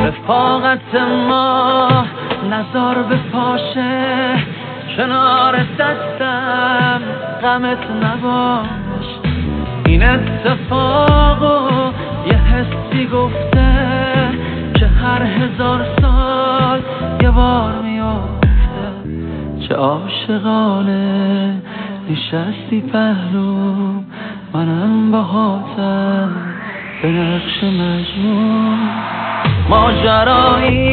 رفاقت ما نزار به پاشه کنار دستم غمت نباش. این اتفاقو یه حسی گفته که هر 1000 سال یه بار میافته. چه عاشقانه نشستی پهلوم، منم باهاتم به نقش مجنون. ماجرایی